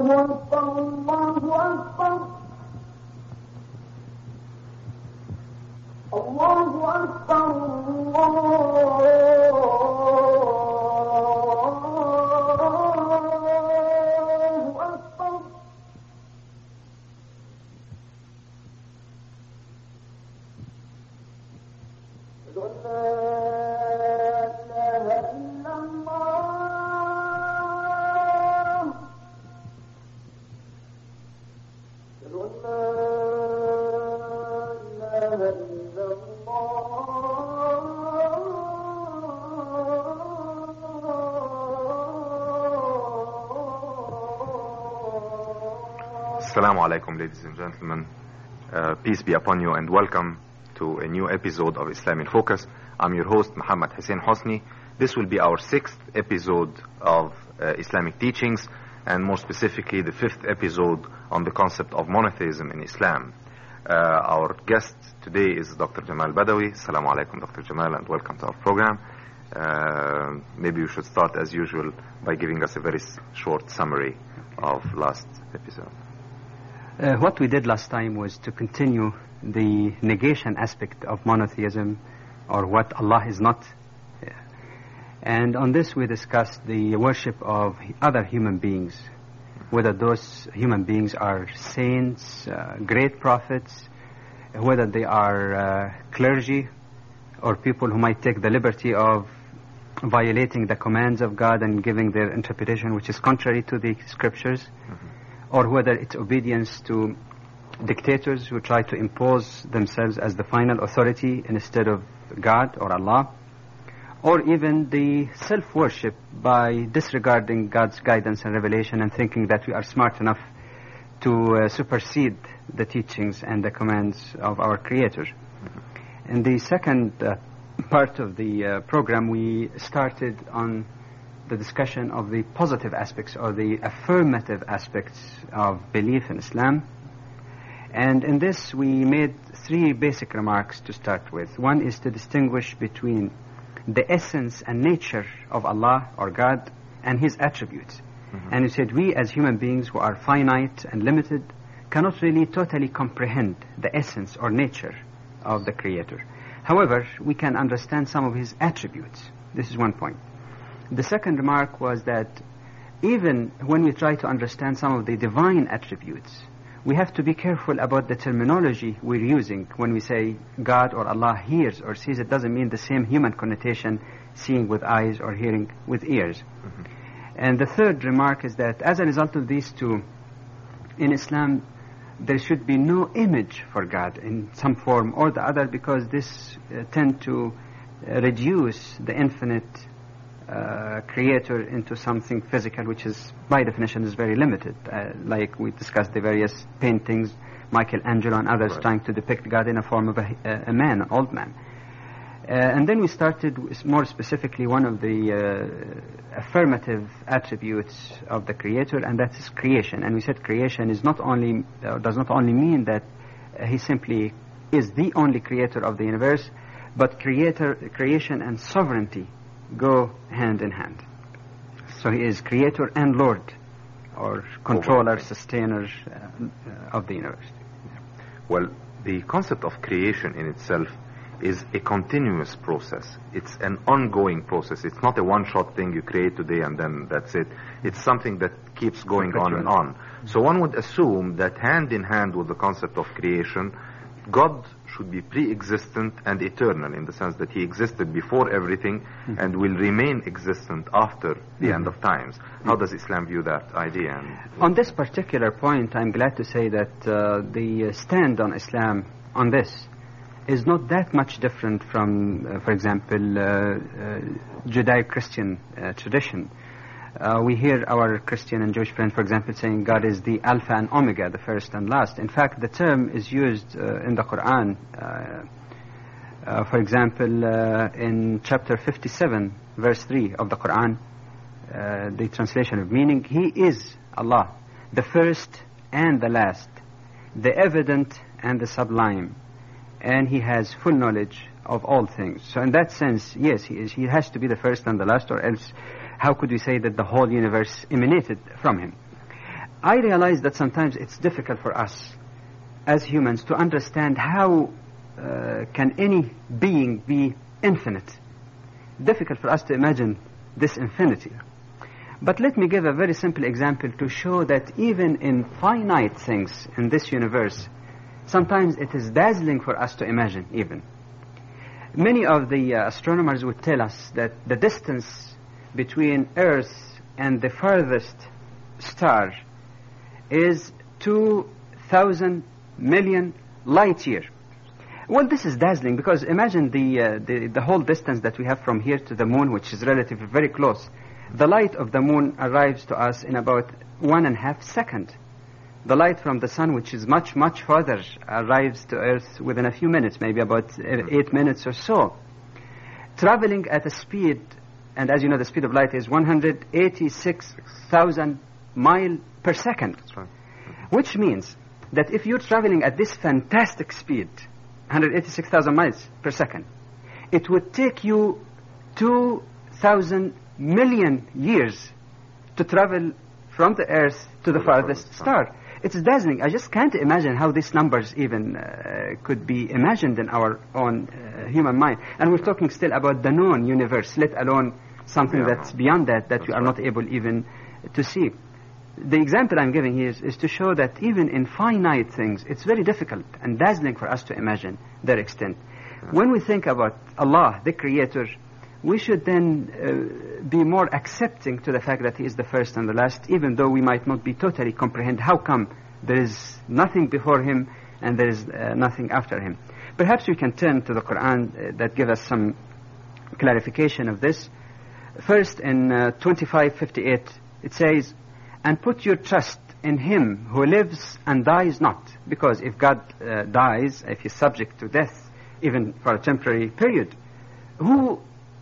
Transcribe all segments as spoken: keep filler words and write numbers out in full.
Assalamu alaikum, ladies and gentlemen. Uh, peace be upon you and welcome to a new episode of Islam in Focus. I'm your host, Muhammad Hussein Hosni. This will be our sixth episode of uh, Islamic teachings, and more specifically the fifth episode on the concept of monotheism in Islam. Uh, our guest today is Doctor Jamal Badawi. Assalamu alaikum, Doctor Jamal, and welcome to our program. Uh, maybe you should start as usual by giving us a very s- short summary of last episode. Uh, what we did last time was to continue the negation aspect of monotheism, or what Allah is not. And on this we discussed the worship of other human beings, whether those human beings are saints, uh, great prophets, whether they are uh, clergy, or people who might take the liberty of violating the commands of God and giving their interpretation which is contrary to the scriptures. Mm-hmm. Or whether it's obedience to dictators who try to impose themselves as the final authority instead of God or Allah, or even the self-worship by disregarding God's guidance and revelation and thinking that we are smart enough to uh, supersede the teachings and the commands of our Creator. Mm-hmm. In the second uh, part of the uh, program, we started on the discussion of the positive aspects or the affirmative aspects of belief in Islam. And in this we made three basic remarks to start with. One is to distinguish between the essence and nature of Allah or God and His attributes. Mm-hmm. And we said we as human beings who are finite and limited cannot really totally comprehend the essence or nature of the Creator. However, we can understand some of His attributes. This is one point. The second remark was that even when we try to understand some of the divine attributes, we have to be careful about the terminology we're using. When we say God or Allah hears or sees, it doesn't mean the same human connotation, seeing with eyes or hearing with ears. Mm-hmm. And the third remark is that as a result of these two, in Islam, there should be no image for God in some form or the other, because this uh, tend to uh, reduce the infinite Uh, creator into something physical, which is by definition is very limited. Uh, like we discussed the various paintings, Michelangelo and others, right, trying to depict God in a form of a, a man, an old man. Uh, and then we started with more specifically one of the uh, affirmative attributes of the Creator, and that is creation. And we said creation is not only uh, does not only mean that uh, He simply is the only creator of the universe, but creator, creation and sovereignty go hand in hand. So He is creator and Lord, or controller, sustainer uh, of the universe. Well, the concept of creation in itself is a continuous process. It's an ongoing process. It's not a one-shot thing you create today and then that's it. It's something that keeps going on and on. So one would assume that hand in hand with the concept of creation, God should be pre-existent and eternal, in the sense that He existed before everything mm-hmm. and will remain existent after the mm-hmm. end of times. How does Islam view that idea? And on this particular point, I'm glad to say that uh, the stand on Islam on this is not that much different from, uh, for example, uh, uh, Judeo-Christian uh, tradition. Uh, we hear our Christian and Jewish friends, for example, saying God is the Alpha and Omega, the first and last. In fact, the term is used uh, in the Quran. Uh, uh, for example, uh, in chapter fifty-seven, verse three of the Quran, uh, the translation of meaning, He is Allah, the first and the last, the evident and the sublime, and He has full knowledge of all things. So in that sense, yes, He is. He has to be the first and the last, or else how could we say that the whole universe emanated from Him? I realize that sometimes it's difficult for us as humans to understand how uh, can any being be infinite. Difficult for us to imagine this infinity. But let me give a very simple example to show that even in finite things in this universe, sometimes it is dazzling for us to imagine even. Many of the uh, astronomers would tell us that the distance between Earth and the farthest star is two thousand million light year. Well, this is dazzling because imagine the, uh, the, the whole distance that we have from here to the moon, which is relatively very close. The light of the moon arrives to us in about one and a half second. The light from the sun, which is much, much farther, arrives to Earth within a few minutes, maybe about eight minutes or so. Traveling at a speed, and as you know, the speed of light is one hundred eighty-six thousand miles per second. That's right. Which means that if you're traveling at this fantastic speed, one hundred eighty-six thousand miles per second, it would take you two thousand million years to travel from the Earth to the farthest star. It's dazzling. I just can't imagine how these numbers even uh, could be imagined in our own uh, human mind. And we're talking still about the known universe, let alone something yeah, that's beyond that, that that's we are right. not able even to see. The example I'm giving here is, is to show that even in finite things, it's very difficult and dazzling for us to imagine their extent. Yeah. When we think about Allah, the Creator, we should then uh, be more accepting to the fact that He is the first and the last, even though we might not be totally comprehend how come there is nothing before Him and there is uh, nothing after Him. Perhaps we can turn to the Quran uh, that gives us some clarification of this. First, in uh, twenty-five fifty-eight, it says, "And put your trust in Him who lives and dies not." Because if God uh, dies, if He's subject to death, even for a temporary period, who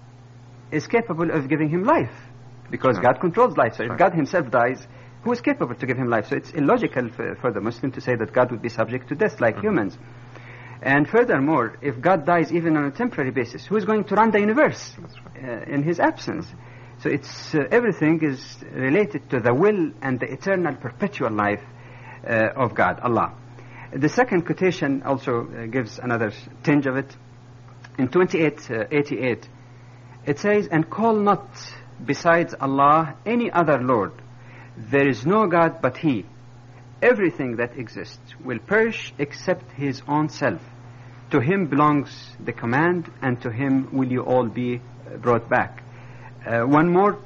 is capable of giving him life? Because God controls life. So if God Himself dies, who is capable to give him life? So it's illogical for, for the Muslim to say that God would be subject to death like mm-hmm. humans. And furthermore, if God dies even on a temporary basis, who is going to run the universe uh, in His absence? So it's uh, everything is related to the will and the eternal perpetual life uh, of God, Allah. The second quotation also uh, gives another tinge of it. In twenty-eight eighty-eight, it says, "And call not besides Allah any other Lord. There is no God but He. Everything that exists will perish except His own self. To Him belongs the command, and to Him will you all be brought back." Uh, one more.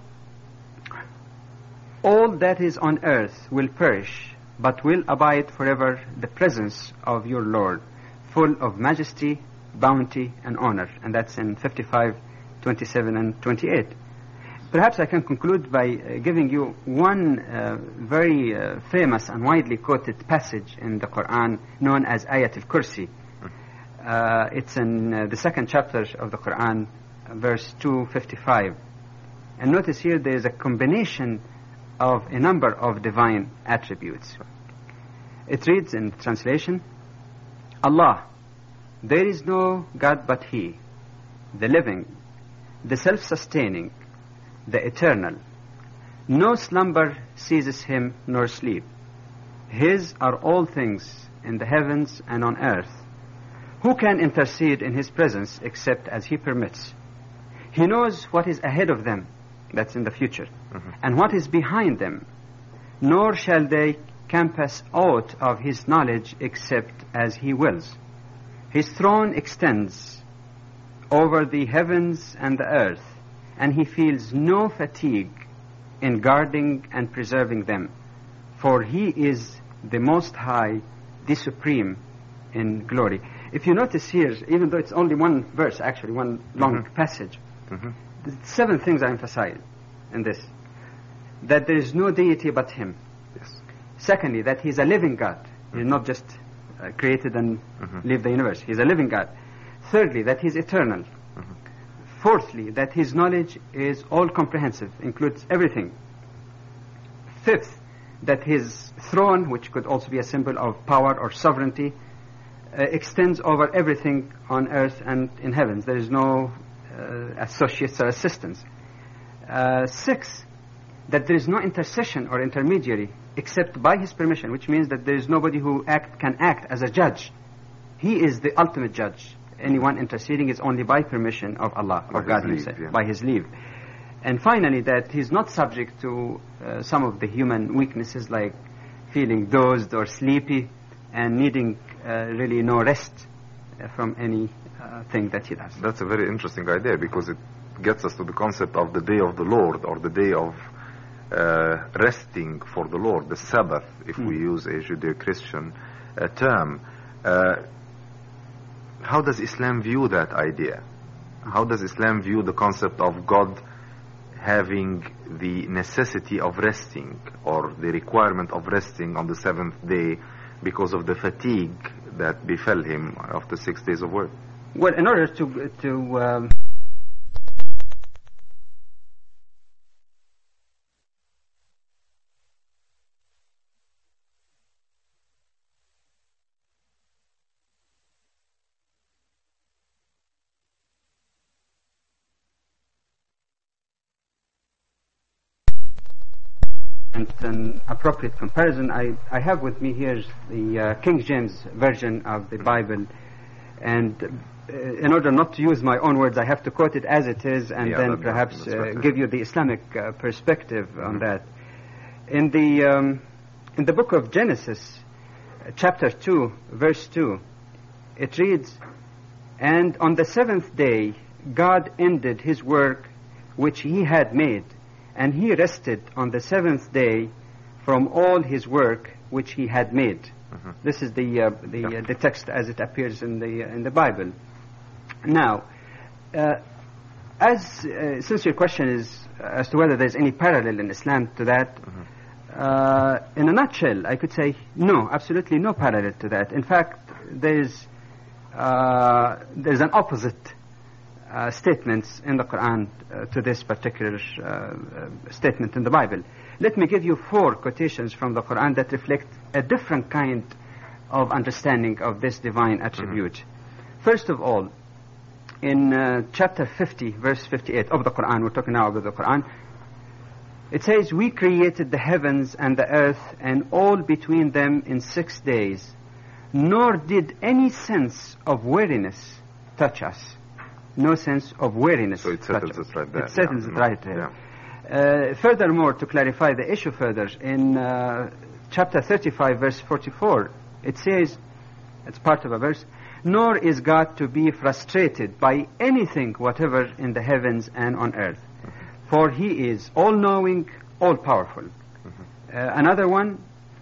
"All that is on earth will perish, but will abide forever the presence of your Lord, full of majesty, bounty, and honor." And that's in fifty-five twenty-seven and twenty-eight. Perhaps I can conclude by uh, giving you one uh, very uh, famous and widely quoted passage in the Quran known as Ayat al-Kursi. Uh, it's in uh, the second chapter of the Quran, verse two fifty-five. And notice here there is a combination of a number of divine attributes. It reads in translation, "Allah, there is no God but He, the living, the self-sustaining, the eternal. No slumber seizes Him nor sleep. His are all things in the heavens and on earth. Who can intercede in His presence except as He permits? He knows what is ahead of them," that's in the future, mm-hmm. "and what is behind them. Nor shall they compass aught of His knowledge except as He wills. His throne extends over the heavens and the earth, and He feels no fatigue in guarding and preserving them, for He is the Most High, the Supreme in glory." If you notice here, even though it's only one verse, actually one long mm-hmm. passage, mm-hmm. the seven things are emphasized in this. That there is no deity but Him. Yes. Secondly, that He is a living God. Mm-hmm. He is not just uh, created and mm-hmm. lived the universe. He is a living God. Thirdly, that He is eternal. Mm-hmm. Fourthly, that His knowledge is all-comprehensive, includes everything. Fifth, that His throne, which could also be a symbol of power or sovereignty, uh, extends over everything on earth and in heavens. There is no uh, associates or assistants. Uh, sixth, that there is no intercession or intermediary except by his permission, which means that there is nobody who act, can act as a judge. He is the ultimate judge. Anyone interceding is only by permission of Allah, By of God his leave, himself, yeah. by his leave. And finally, that he's not subject to uh, some of the human weaknesses like feeling dozed or sleepy and needing uh, really no rest uh, from any uh, thing that he does. That's a very interesting idea because it gets us to the concept of the day of the Lord, or the day of uh, resting for the Lord, the Sabbath, if Mm. we use a Judeo-Christian uh, term. Uh, how does Islam view that idea? How does Islam view the concept of God having the necessity of resting, or the requirement of resting on the seventh day because of the fatigue that befell him after six days of work? Well, in order to to um, and an appropriate comparison, I, I have with me here the uh, King James version of the Bible, and uh, in order not to use my own words, I have to quote it as it is, and Yeah, then that- perhaps that's uh, better. give you the Islamic uh, perspective on that. In the um, in the book of Genesis, uh, chapter two, verse two, it reads, "And on the seventh day, God ended his work which he had made, and he rested on the seventh day from all his work which he had made." Mhm. This is the uh, the, uh, the text as it appears in the uh, in the Bible. Now, uh, as uh, since your question is as to whether there's any parallel in Islam to that, uh, in a nutshell, I could say no, absolutely no parallel to that. In fact, there's uh, there's an opposite uh, statements in the Quran uh, to this particular uh, uh, statement in the Bible. Let me give you four quotations from the Quran that reflect a different kind of understanding of this divine attribute. First of all, in uh, chapter fifty, verse fifty-eight of the Quran, we're talking now about the Quran, it says, "We created the heavens and the earth and all between them in six days, nor did any sense of weariness touch us." No sense of weariness. So it settles touch us. it right there. It settles Yeah. it right there. Yeah. Uh, furthermore, to clarify the issue further, in uh, chapter thirty-five, verse forty-four, it says, it's part of a verse, "Nor is God to be frustrated by anything whatever in the heavens and on earth, for he is all-knowing, all-powerful." Uh, another one,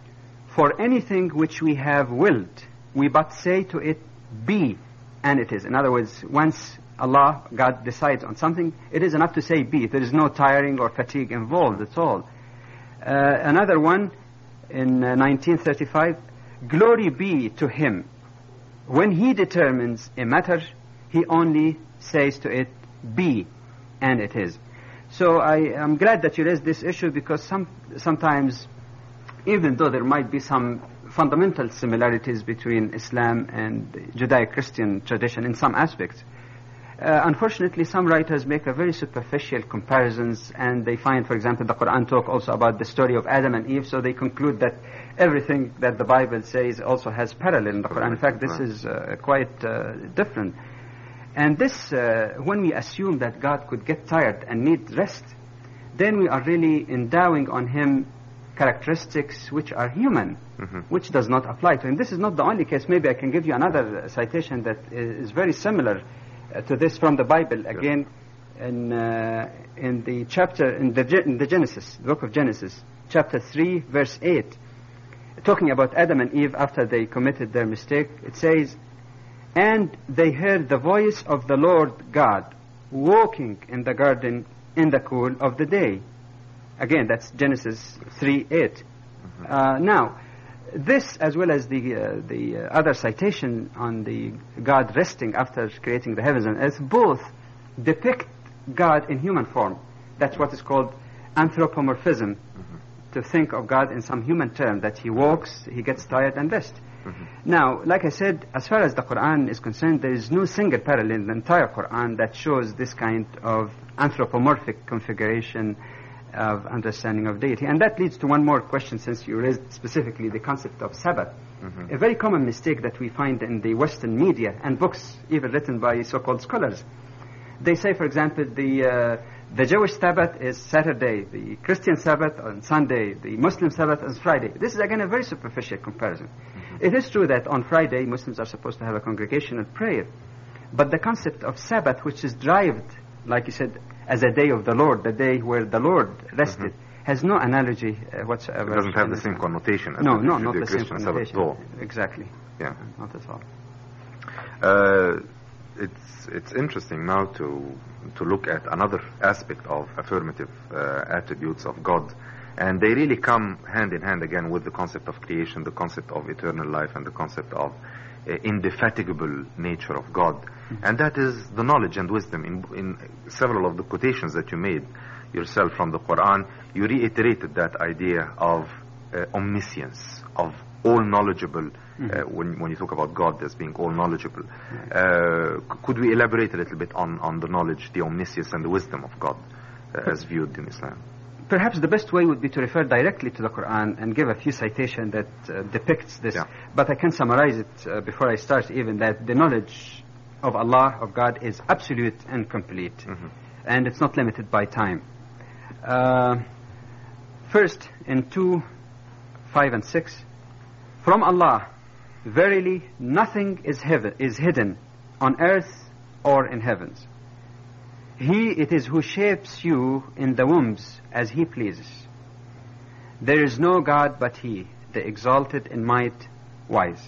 "For anything which we have willed, we but say to it, be, and it is." In other words, once Allah, God decides on something, it is enough to say be. There is no tiring or fatigue involved at all. Uh, another one in uh, nineteen thirty-five, "Glory be to him. When he determines a matter, he only says to it, be, and it is." So I am glad that you raised this issue, because some, sometimes, even though there might be some fundamental similarities between Islam and Judeo-Christian tradition in some aspects, Uh, unfortunately, some writers make a very superficial comparisons, and they find, for example, the Quran talk also about the story of Adam and Eve, so they conclude that everything that the Bible says also has parallel in the Quran. In fact, this is uh, quite uh, different. And this, uh, when we assume that God could get tired and need rest, then we are really endowing on him characteristics which are human, Mhm. which does not apply to him. This is not the only case. Maybe I can give you another uh, citation that is very similar uh, to this from the Bible. Again, in uh, in the chapter in the Ge- in the Genesis, the book of Genesis, chapter three, verse eight, talking about Adam and Eve after they committed their mistake. It says, "And they heard the voice of the Lord God walking in the garden in the cool of the day." Again, that's Genesis three eight. Uh, now, this, as well as the uh, the uh, other citation on the God resting after creating the heavens and earth, both depict God in human form. That's what is called anthropomorphism, Mm-hmm. to think of God in some human term, that he walks, he gets tired and rests. Now, like I said, as far as the Quran is concerned, there is no single parallel in the entire Quran that shows this kind of anthropomorphic configuration of understanding of deity. And that leads to one more question, since you raised specifically the concept of Sabbath. Mm-hmm. A very common mistake that we find in the Western media and books, even written by so-called scholars. They say, for example, the uh, the Jewish Sabbath is Saturday, the Christian Sabbath on Sunday, the Muslim Sabbath is Friday. This is, again, a very superficial comparison. Mm-hmm. It is true that on Friday, Muslims are supposed to have a congregational prayer. But the concept of Sabbath, which is derived, like you said, as a day of the Lord, the day where the Lord rested, mm-hmm. has no analogy uh, whatsoever. It doesn't have the same connotation as no, the, no, the not the Christian same Sabbath connotation. law. Exactly. Yeah. Not at all. Uh, it's it's interesting now to to look at another aspect of affirmative uh, attributes of God, and they really come hand in hand again with the concept of creation, the concept of eternal life, and the concept of uh, indefatigable nature of God. Mm-hmm. And that is the knowledge and wisdom. In, in several of the quotations that you made yourself from the Quran, you reiterated that idea of uh, omniscience, of all knowledgeable, mm-hmm. uh, when, when you talk about God as being all knowledgeable. Right. Uh, c- could we elaborate a little bit on, on the knowledge, the omniscience, and the wisdom of God uh, as viewed in Islam? Perhaps the best way would be to refer directly to the Quran and give a few citations that uh, depicts this. Yeah. But I can summarize it uh, before I start, even that the knowledge of Allah, of God, is absolute and complete. Mm-hmm. And it's not limited by time. Uh, first, in two, five, and six, from Allah, verily nothing is, heaven, is hidden on earth or in heavens. He it is who shapes you in the wombs as He pleases. There is no God but He, the exalted in might, wise.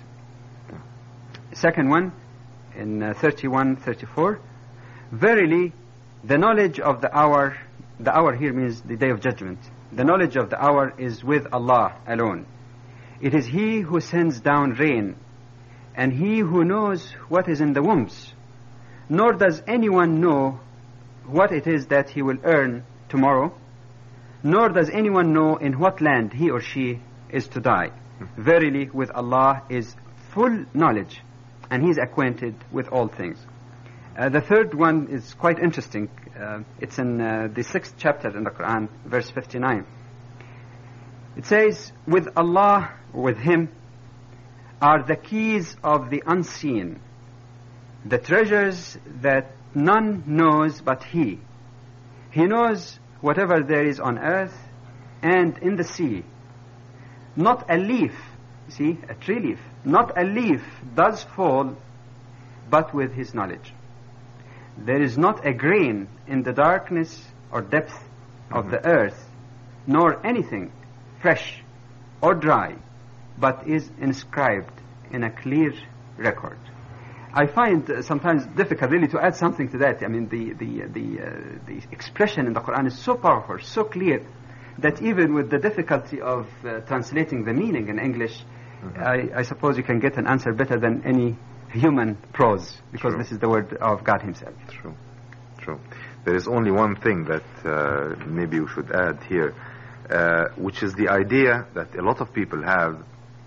Second one, in uh, thirty-one, thirty-four, verily the knowledge of the hour, the hour here means the day of judgment, the knowledge of the hour is with Allah alone. It is He who sends down rain, and He who knows what is in the wombs. Nor does anyone know what it is that he will earn tomorrow, nor does anyone know in what land he or she is to die. Verily, with Allah is full knowledge, and He is acquainted with all things. Uh, the third one is quite interesting. Uh, it's in uh, the sixth chapter in the Quran, verse fifty-nine. It says, with Allah, with Him, are the keys of the unseen, the treasures that none knows but He. He knows whatever there is on earth and in the sea. Not a leaf, see, a tree leaf, not a leaf does fall but with His knowledge. There is not a grain in the darkness or depth of mm-hmm. the earth, nor anything fresh or dry, but is inscribed in a clear record. I find uh, sometimes difficult really to add something to that. I mean, the the the, uh, the expression in the Quran is so powerful, so clear, that even with the difficulty of uh, translating the meaning in English, mm-hmm. I, I suppose you can get an answer better than any human prose, because True. This is the word of God Himself. True, true. There is only one thing that uh, maybe we should add here, uh, which is the idea that a lot of people have,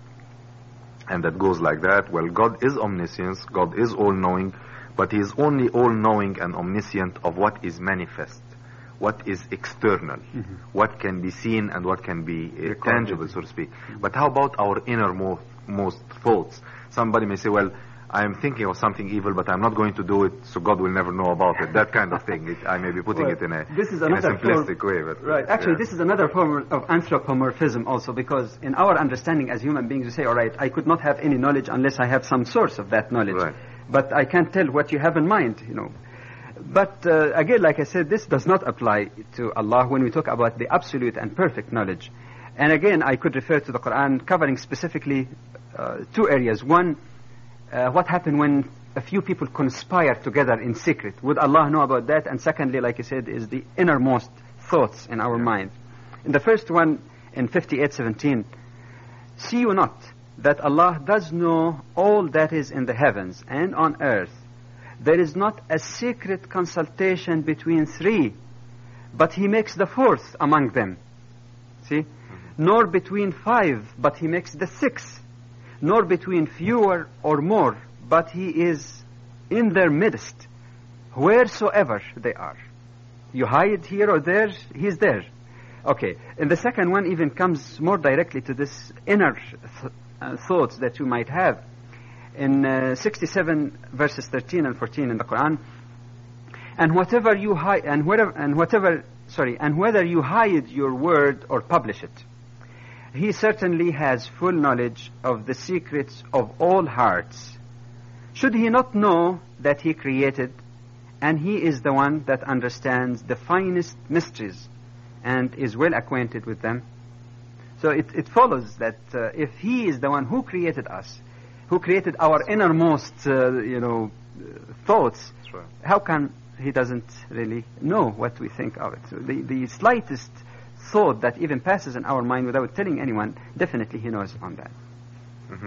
and that goes like that. Well, God is omniscience, God is all-knowing, but He is only all-knowing and omniscient of what is manifest, what is external, mm-hmm. what can be seen and what can be uh, tangible, so to speak. Mm-hmm. But how about our innermost most thoughts? Somebody may say, well, I am thinking of something evil, but I'm not going to do it, so God will never know about it. That kind of thing. It, I may be putting well, it in a, this is in a simplistic form, way. But, right. Actually, yeah. this is another form of anthropomorphism also, because in our understanding as human beings, we say, all right, I could not have any knowledge unless I have some source of that knowledge. Right. But I can't tell what you have in mind, you know. But uh, again, like I said, this does not apply to Allah when we talk about the absolute and perfect knowledge. And again, I could refer to the Quran covering specifically uh, two areas. One, uh, what happened when a few people conspire together in secret. Would Allah know about that? And secondly, like I said, is the innermost thoughts in our mind. In the first one, in fifty-eight seventeen, see you not that Allah does know all that is in the heavens and on earth. There is not a secret consultation between three, but He makes the fourth among them. See? Mm-hmm. Nor between five, but He makes the sixth. Nor between fewer or more, but He is in their midst, wheresoever they are. You hide here or there, He is there. Okay. And the second one even comes more directly to this inner th- uh, thoughts that you might have. In uh, sixty-seven verses thirteen and fourteen in the Quran, and whatever you hide, and whatever, and whatever, sorry, and whether you hide your word or publish it, he certainly has full knowledge of the secrets of all hearts. Should he not know that he created, and he is the one that understands the finest mysteries, and is well acquainted with them? So it, it follows that uh, if he is the one who created us, who created our innermost, uh, you know, uh, thoughts, right. How come he doesn't really know what we think of it? So the, the slightest thought that even passes in our mind without telling anyone, definitely he knows on that. Mm-hmm.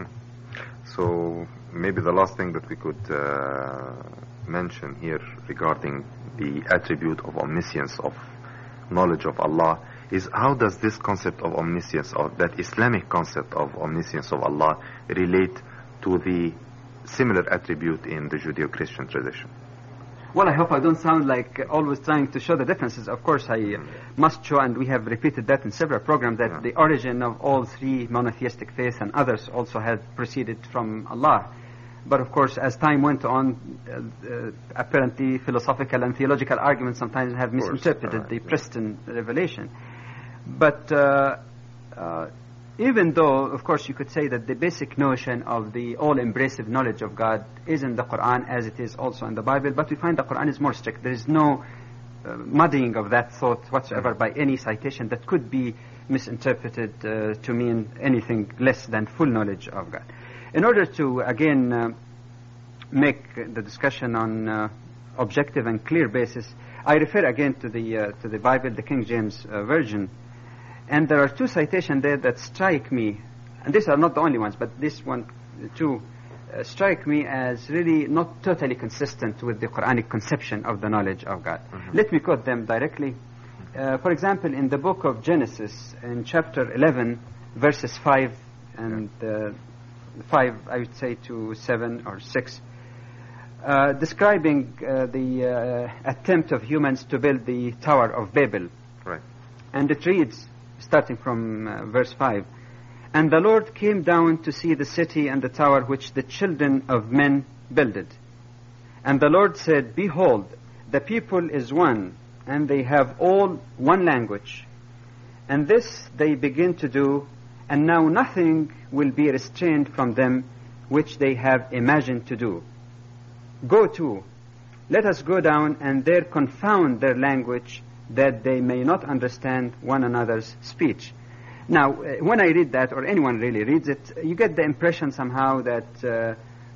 So maybe the last thing that we could uh, mention here regarding the attribute of omniscience, of knowledge of Allah, is how does this concept of omniscience, or that Islamic concept of omniscience of Allah, relate to the similar attribute in the Judeo-Christian tradition? Well, I hope I don't sound like always trying to show the differences. Of course, I uh, must show, and we have repeated that in several programs, that yeah. the origin of all three monotheistic faiths and others also had proceeded from Allah. But of course, as time went on, uh, uh, apparently philosophical and theological arguments sometimes have misinterpreted uh, the yeah. pristine revelation. But uh, uh, even though, of course, you could say that the basic notion of the all-embracive knowledge of God is in the Quran as it is also in the Bible, but we find the Quran is more strict. There is no uh, muddying of that thought whatsoever by any citation that could be misinterpreted uh, to mean anything less than full knowledge of God. In order to, again, uh, make the discussion on uh, objective and clear basis, I refer again to the uh, to the Bible, the King James uh, Version. And there are two citations there that strike me, and these are not the only ones, but this one, the two, uh, strike me as really not totally consistent with the Quranic conception of the knowledge of God. Mm-hmm. Let me quote them directly. Uh, for example, in the book of Genesis, in chapter eleven, verses five and uh, five, I would say, to seven or six, uh, describing uh, the uh, attempt of humans to build the Tower of Babel. Right. And it reads, starting from uh, verse five, "And the Lord came down to see the city and the tower which the children of men builded. And the Lord said, Behold, the people is one, and they have all one language. And this they begin to do, and now nothing will be restrained from them which they have imagined to do. Go to, let us go down and there confound their language, that they may not understand one another's speech." Now, uh, when I read that, or anyone really reads it, you get the impression somehow that uh,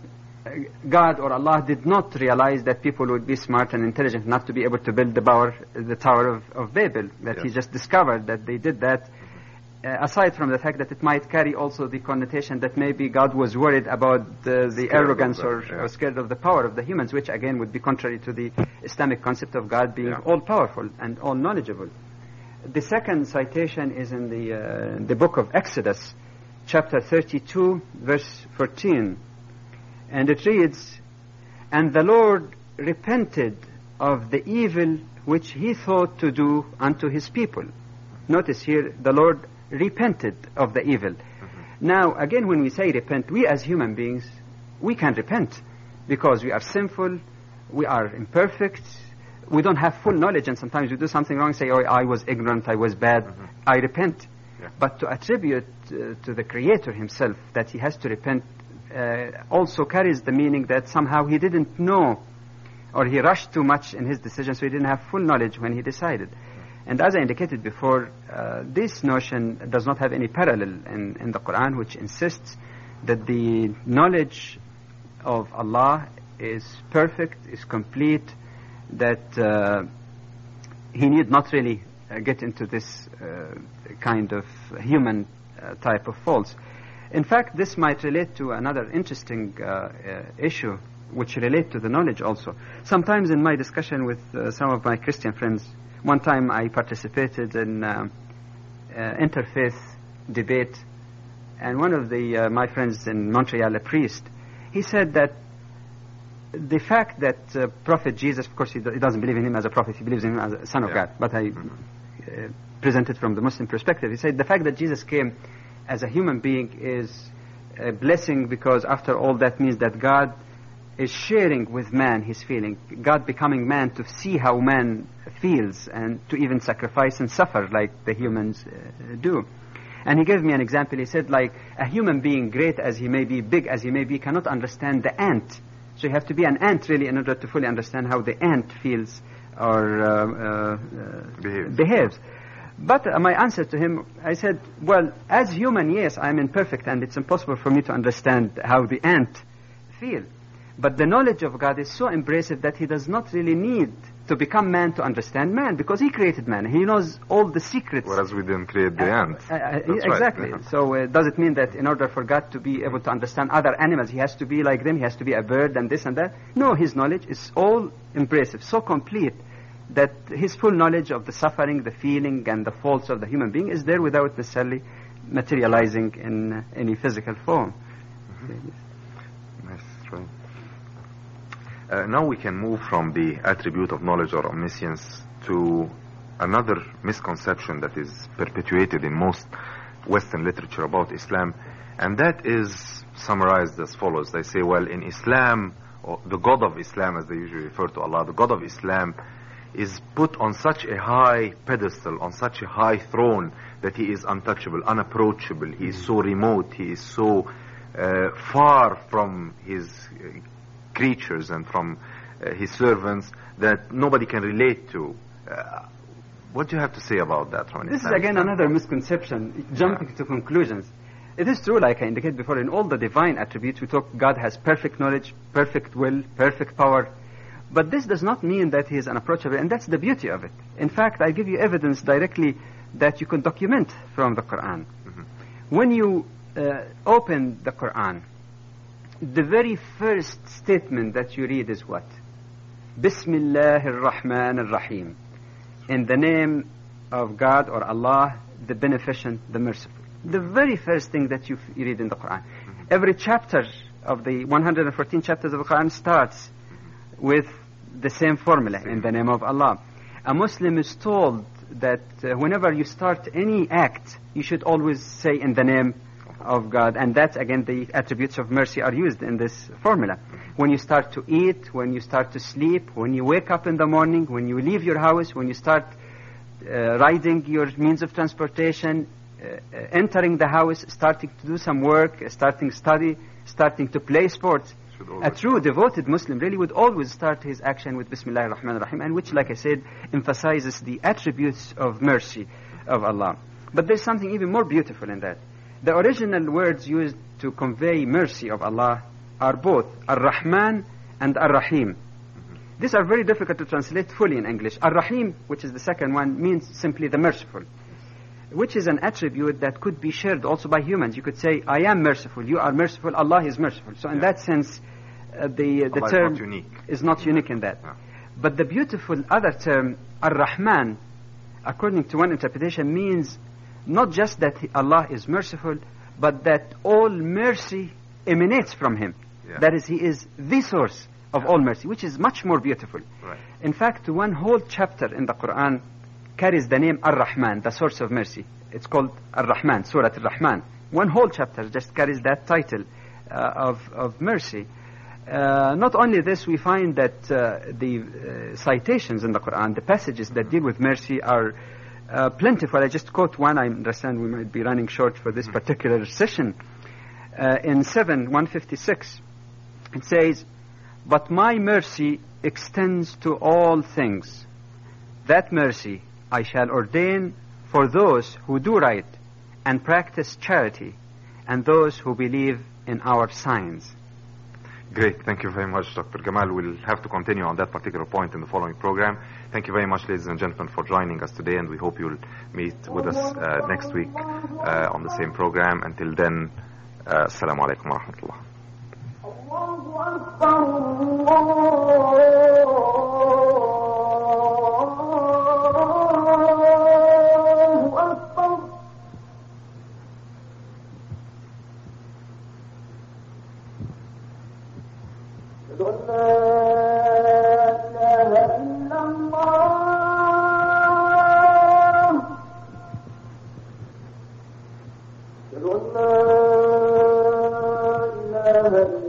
God or Allah did not realize that people would be smart and intelligent enough to be able to build the tower, the tower of, of Babel, that yeah. he just discovered that they did that, uh, aside from the fact that it might carry also the connotation that maybe God was worried about the, the arrogance them, or, yeah. or scared of the power of the humans, which again would be contrary to the Islamic concept of God being yeah. all-powerful and all-knowledgeable. The second citation is in the, uh, the book of Exodus, chapter thirty-two, verse fourteen. And it reads, "And the Lord repented of the evil which he thought to do unto his people." Notice here, the Lord repented of the evil. Mm-hmm. Now, again, when we say repent, we as human beings, we can repent because we are sinful, we are imperfect, we don't have full knowledge, and sometimes we do something wrong, say, "Oh, I was ignorant, I was bad, mm-hmm. I repent." Yeah. But to attribute uh, to the Creator himself that he has to repent uh, also carries the meaning that somehow he didn't know, or he rushed too much in his decision, so he didn't have full knowledge when he decided. And as I indicated before, uh, this notion does not have any parallel in, in the Quran, which insists that the knowledge of Allah is perfect, is complete, that uh, he need not really uh, get into this uh, kind of human uh, type of faults. In fact, this might relate to another interesting uh, uh, issue, which relate to the knowledge also. Sometimes in my discussion with uh, some of my Christian friends, one time I participated in uh, uh, interfaith debate, and one of the uh, my friends in Montreal, a priest, he said that the fact that uh, Prophet Jesus, of course he, do, he doesn't believe in him as a prophet, he believes in him as a son of yeah. God, but I, uh, presented from the Muslim perspective. He said the fact that Jesus came as a human being is a blessing, because after all that means that God is sharing with man his feeling, God becoming man to see how man feels and to even sacrifice and suffer like the humans uh, do. And he gave me an example. He said, like, a human being, great as he may be, big as he may be, cannot understand the ant. So you have to be an ant really in order to fully understand how the ant feels or uh, uh, behaves. behaves. But uh, my answer to him, I said, well, as human, yes, I'm imperfect and it's impossible for me to understand how the ant feels. But the knowledge of God is so embracive that he does not really need to become man to understand man, because he created man. He knows all the secrets. Whereas we didn't create the uh, ant. Uh, uh, That's exactly. Right. So uh, does it mean that in order for God to be able to understand other animals, he has to be like them, he has to be a bird and this and that? No, his knowledge is all embracive, so complete, that his full knowledge of the suffering, the feeling, and the faults of the human being is there without necessarily materializing in uh, any physical form. Mm-hmm. Nice, right. Uh, now we can move from the attribute of knowledge or omniscience to another misconception that is perpetuated in most Western literature about Islam, and that is summarized as follows. They say, well, in Islam, or the God of Islam, as they usually refer to Allah, the God of Islam is put on such a high pedestal, on such a high throne, that he is untouchable, unapproachable, he is so remote, he is so uh, far from his uh, creatures and from uh, his servants that nobody can relate to. Uh, what do you have to say about that, Ronnie? This is again another misconception, jumping yeah. to conclusions. It is true, like I indicated before, in all the divine attributes we talk, God has perfect knowledge, perfect will, perfect power. But this does not mean that he is unapproachable, and that's the beauty of it. In fact, I give you evidence directly that you can document from the Quran. Mm-hmm. When you uh, open the Quran, the very first statement that you read is what? Bismillah ar-Rahman ar-Rahim. In the name of God or Allah, the beneficent, the merciful. The very first thing that you, f- you read in the Quran. Mm-hmm. Every chapter of the one hundred fourteen chapters of the Quran starts with the same formula, in the name of Allah. A Muslim is told that uh, whenever you start any act, you should always say in the name of God, and that again the attributes of mercy are used in this formula. When you start to eat, when you start to sleep, when you wake up in the morning, when you leave your house, when you start uh, riding your means of transportation, uh, uh, entering the house, starting to do some work, uh, starting study, starting to play sports. A true devoted Muslim really would always start his action with Bismillah ar-Rahman ar-Rahim, and which, like I said, emphasizes the attributes of mercy of Allah. But there's something even more beautiful in that. The original words used to convey mercy of Allah are both Ar-Rahman and Ar-Rahim. Mm-hmm. These are very difficult to translate fully in English. Ar-Rahim, which is the second one, means simply the merciful, which is an attribute that could be shared also by humans. You could say, I am merciful, you are merciful, Allah is merciful. So in yeah. that sense, uh, the, the term is not unique, is not unique in that. Yeah. But the beautiful other term, Ar-Rahman, according to one interpretation, means not just that Allah is merciful, but that all mercy emanates from Him. Yeah. That is, He is the source of yeah. all mercy, which is much more beautiful. Right. In fact, one whole chapter in the Quran carries the name Ar-Rahman, the source of mercy. It's called Ar-Rahman, Surah Ar-Rahman. One whole chapter just carries that title uh, of, of mercy. Uh, not only this, we find that uh, the uh, citations in the Quran, the passages that deal with mercy are Uh, plentiful. I just quote one. I understand we might be running short for this particular session. Uh, in seven, one fifty-six, it says, but my mercy extends to all things. That mercy I shall ordain for those who do right and practice charity and those who believe in our signs. Great. Thank you very much, Doctor Gamal. We'll have to continue on that particular point in the following program. Thank you very much, ladies and gentlemen, for joining us today, and we hope you'll meet with us uh, next week uh, on the same program. Until then, uh, Assalamu alaikum wa rahmatullah. الزمن